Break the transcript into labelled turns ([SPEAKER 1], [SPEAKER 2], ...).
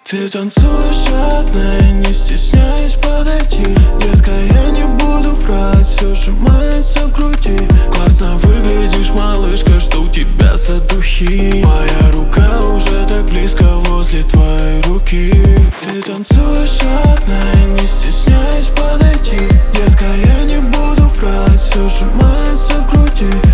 [SPEAKER 1] Ты танцуешь одна и не стесняясь подойти. Детка, я не буду врать, все сжимается в груди. Классно выглядишь, малышка, что у тебя за духи. Моя рука уже так близко возле твоей руки. Ты танцуешь одна и не стесняясь подойти. Детка, я не буду врать, все сжимается в груди.